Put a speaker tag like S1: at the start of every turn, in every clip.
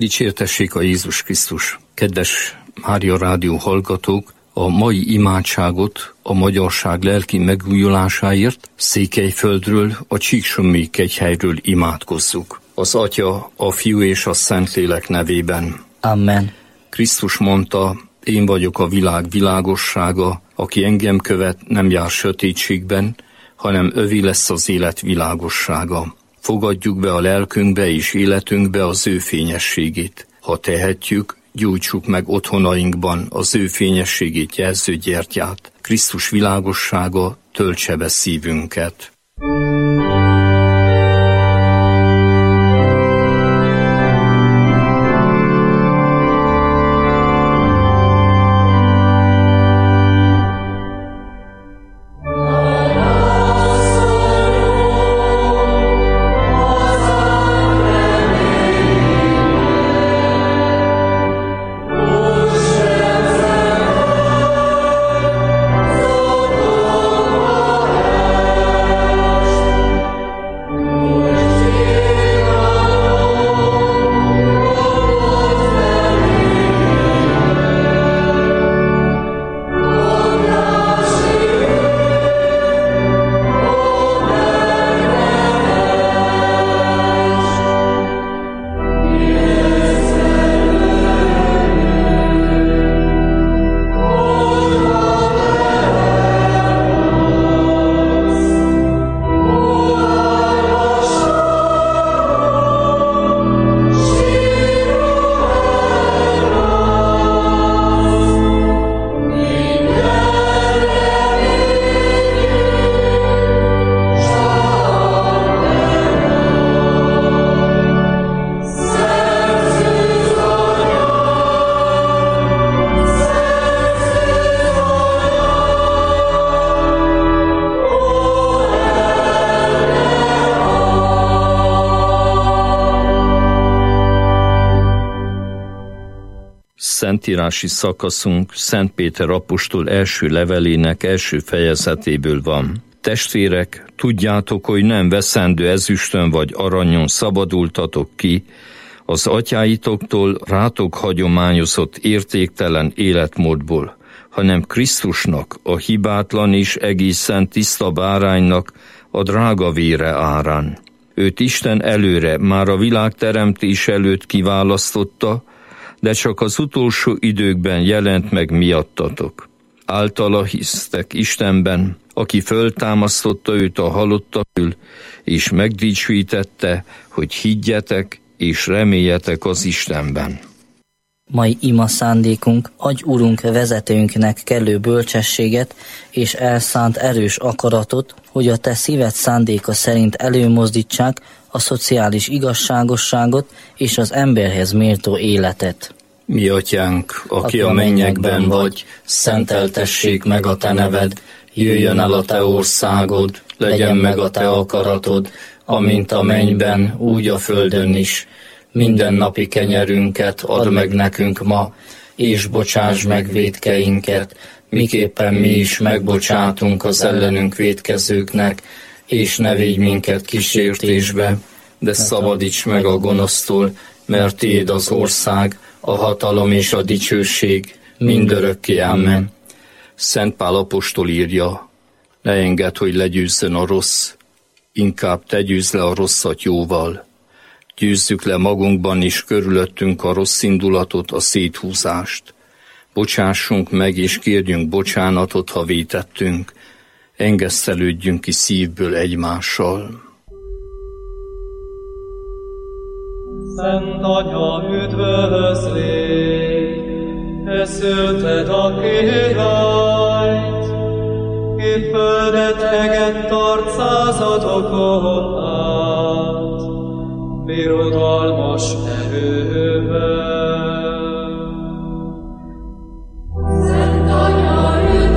S1: Dicsértessék a Jézus Krisztus! Kedves Mária Rádió hallgatók, a mai imádságot a magyarság lelki megújulásáért Székelyföldről, a Csíksommi kegyhelyről imádkozzuk. Az Atya, a Fiú és a Szentlélek nevében.
S2: Amen.
S1: Krisztus mondta, én vagyok a világ világossága, aki engem követ, nem jár sötétségben, hanem övé lesz az élet világossága. Fogadjuk be a lelkünkbe és életünkbe az ő fényességét. Ha tehetjük, gyújtsuk meg otthonainkban az ő fényességét jelző gyertyát. Krisztus világossága töltse be szívünket. Szentírási szakaszunk Szent Péter apostol első levelének első fejezetéből van. Testvérek, tudjátok, hogy nem veszendő ezüstön vagy aranyon szabadultatok ki az atyáitoktól rátok hagyományozott értéktelen életmódból, hanem Krisztusnak, a hibátlan és egészen tiszta báránynak a drága vére árán. Őt Isten előre, már a világ teremtés előtt kiválasztotta, de csak az utolsó időkben jelent meg miattatok. Általa hisztek Istenben, aki föltámasztotta őt a halottak közül, és megdicsőítette, hogy higgyetek és reméljetek az Istenben.
S2: Mai ima szándékunk, adj Urunk vezetőnknek kellő bölcsességet és elszánt erős akaratot, hogy a te szíved szándéka szerint előmozdítsák a szociális igazságosságot és az emberhez méltó életet.
S1: Mi atyánk, aki a mennyekben vagy, szenteltessék meg a te neved, jöjjön el a te országod, legyen meg a te akaratod, amint a mennyben, úgy a földön is. Mindennapi kenyerünket add meg nekünk ma, és bocsáss meg vétkeinket, miképpen mi is megbocsátunk az ellenünk vétkezőknek, és ne védj minket kísértésbe, de szabadíts meg a gonosztól, mert tiéd az ország, a hatalom és a dicsőség mindörökké. Amen. Szent Pál apostol írja, ne engedd, hogy legyőzzön a rossz, inkább te győzd le a rosszat jóval. Győzzük le magunkban és körülöttünk a rossz indulatot, a széthúzást. Bocsássunk meg és kérjünk bocsánatot, ha vétettünk. Engesztelődjünk ki szívből egymással.
S3: Szent Anya, üdvözlégy, te szülted a királyt, ki földet egett arcázadokon át, birodalmas erővel.
S4: Szent Anya,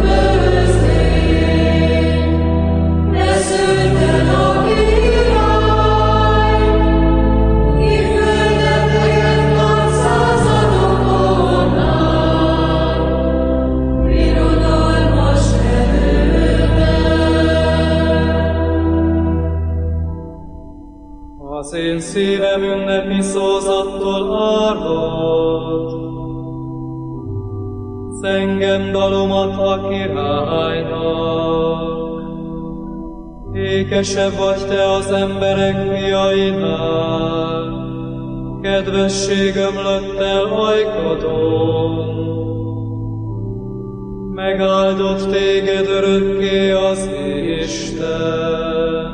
S4: üdvözlégy, te szülted a királyt, ki földet egett arcázadokon át, birodalmas erővel.
S3: Az én szívem ünnepi szózattól szavától árvad. Zengem dalomat a királynak, ékesebb vagy te az emberek fiainál, kedvesség ömlött el ajkadon. Megáldott téged örökké az Isten.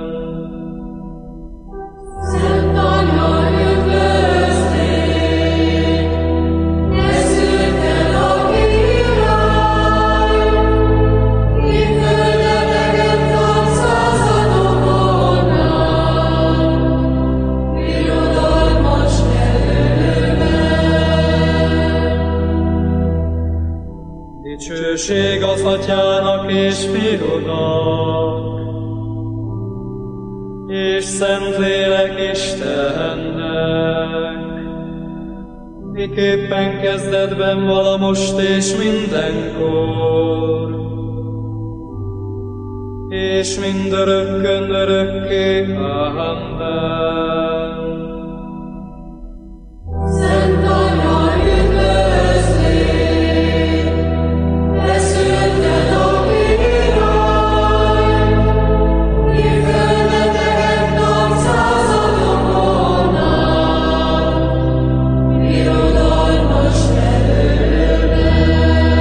S4: Szent Anya, üdvözlégy, ne szűnt el a király, ki földeteket tart századokon át, birodalmas erővel.
S3: Dicsőség az Atyának és Fiúnak, és Szentlélek Istennek, miképpen kezdetben vala most és mindenkor, és mindörökkön örökké. Amen.
S4: Szent Anya, üdvözlégy, ne szűnt el a király, ki földeteket tart századokon át, birodalmas erővel.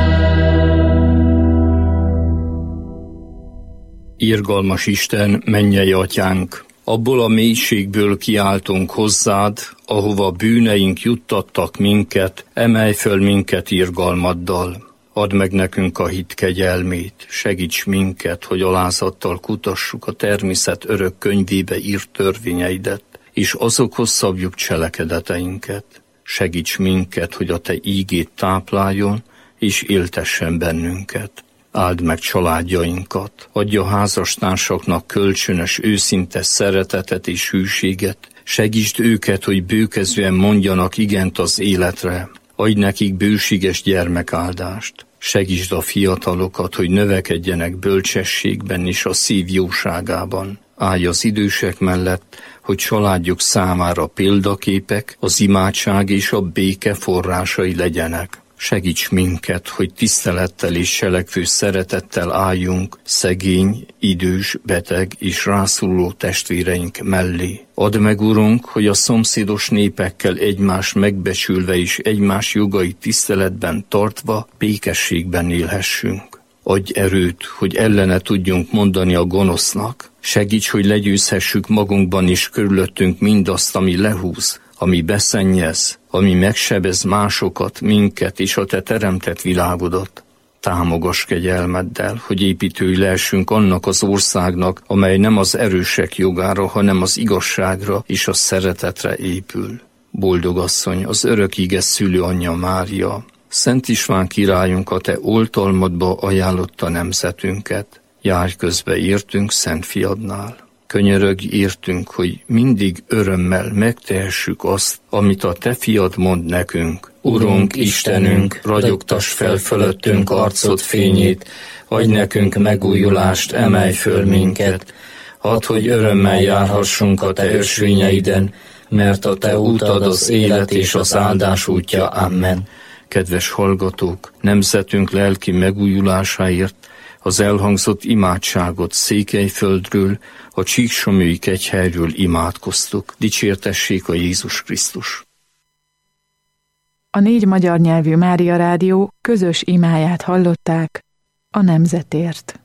S1: Irgalmas Isten, mennyei Atyánk, abból a mélységből kiáltunk hozzád, ahova bűneink juttattak minket, emelj föl minket irgalmaddal. Add meg nekünk a hit kegyelmét, segíts minket, hogy alázattal kutassuk a természet örök könyvébe írt törvényeidet, és azokhoz szabjuk cselekedeteinket. Segíts minket, hogy a te ígét tápláljon, és éltessen bennünket. Áld meg családjainkat, adj a házastársaknak kölcsönös, őszinte szeretetet és hűséget, segítsd őket, hogy bőkezően mondjanak igent az életre, adj nekik bőséges gyermekáldást, segítsd a fiatalokat, hogy növekedjenek bölcsességben és a szív jóságában. Állj az idősek mellett, hogy családjuk számára példaképek, az imádság és a béke forrásai legyenek. Segíts minket, hogy tisztelettel és selekvő szeretettel álljunk szegény, idős, beteg és rászoruló testvéreink mellé. Add meg, Urunk, hogy a szomszédos népekkel egymást megbecsülve és egymás jogait tiszteletben tartva békességben élhessünk. Adj erőt, hogy ellene tudjunk mondani a gonosznak. Segíts, hogy legyőzhessük magunkban és körülöttünk mindazt, ami lehúz, ami beszennyez, ami megsebez másokat, minket és a te teremtett világodat. Támogass kegyelmeddel, hogy építői lehessünk annak az országnak, amely nem az erősek jogára, hanem az igazságra és a szeretetre épül. Boldog asszony, az örök íge szülő anyja Mária, Szent István királyunk a te oltalmadba ajánlotta nemzetünket. Járj közbe értünk Szent Fiadnál. Könyörögj értünk, hogy mindig örömmel megtehessük azt, amit a te fiad mond nekünk.
S2: Urunk, Istenünk, ragyogtass fel fölöttünk arcod fényét, adj nekünk megújulást, emelj föl minket. Add, hogy örömmel járhassunk a te ösvényeiden, mert a te útad az élet és az áldás útja. Amen.
S1: Kedves hallgatók, nemzetünk lelki megújulásáért az elhangzott imádságot Székelyföldről, a Csíksomlyói kegyhelyről imádkoztuk. Dicsértessék a Jézus Krisztus!
S5: A 4 magyar nyelvű Mária Rádió közös imáját hallották a nemzetért.